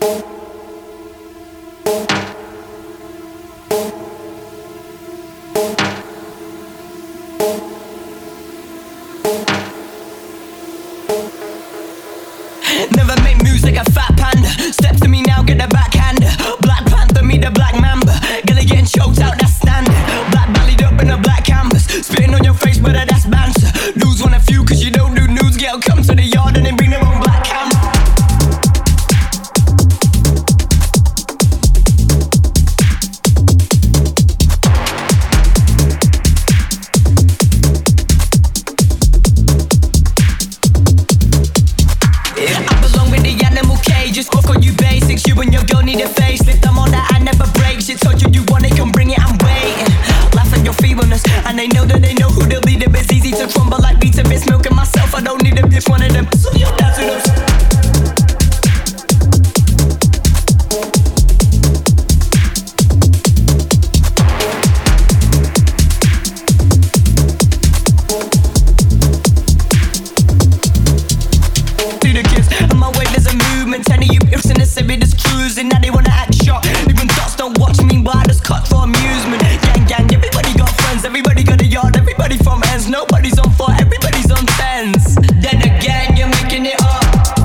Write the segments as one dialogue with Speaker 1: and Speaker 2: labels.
Speaker 1: Never make music a fat panda. Step to me now, get a backhander. Black Panther, meet the Black Mamba. Gonna get choked out, that's standard. Black bellied up in a black canvas. Spitting on your face, but that's banter. Lose one a few, cause you don't do news. Girl, come to the yard and then bring their own black camera. Just fuck on you basics, you and your girl need a facelift. I'm on that, I never break shit. Told you want it, come bring it, I'm waiting. Laugh at your feebleness, and they know that they know who they'll be. It's easy to crumble like beats of milk and myself. I don't need a bitch, one of them. So you're dancing up. Telling you ifs and the city just cruising. Now they wanna act short. Even dots don't watch me, but I just cut for amusement. Gang, everybody got friends. Everybody got a yard. Everybody from ends. Nobody's on 4, everybody's on 10s. Then again, you're making it up.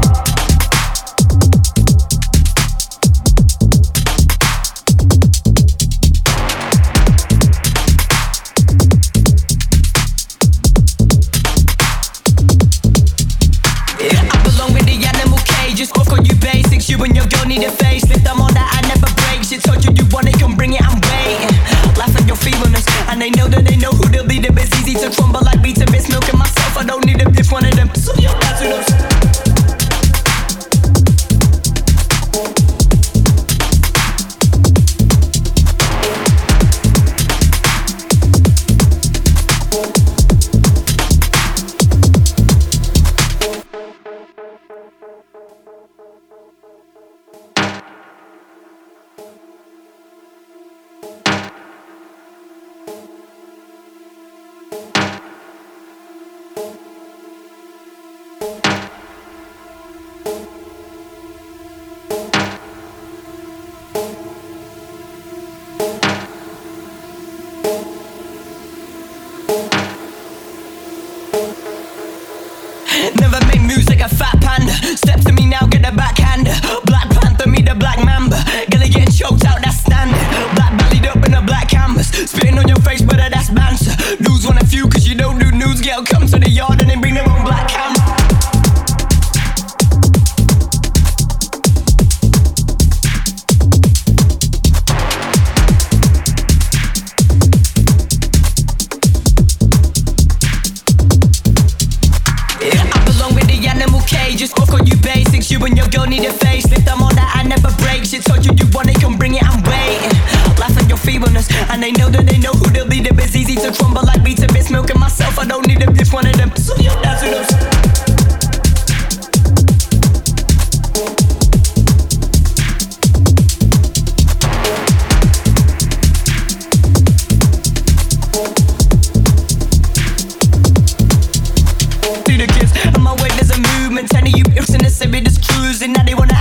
Speaker 1: Just fuck on you basics, you and your girl need a facelift. I'm on that, I never break shit. Told you want it, come bring it, I'm waiting. Laugh at your feebleness, and they know that they know who they'll be. It's easy to crumble like beats of milk and myself. I don't need a bitch, one of them. So you're dancing up. Never make music a fat panda. Step to me now, get a backhander. Black Panther, meet the Black Mamba. Gonna get choked out, that's standard. Black bellied up in a black canvas. Spitting on your face, but that's banter. Lose one a few, cause you don't do news. Girl, come to the yard and then bring their own black camera. Just fuck on you basics, you and your girl need a facelift. I'm on that, I never break shit. Told you want it, come bring it, I'm waiting. Laugh at your feebleness, and they know that they know who they'll be. It's easy to crumble like beats of milk and myself. I don't need a bitch, one of them. So you're dancing up. Telling you ifs and the city just cruising. Now they wanna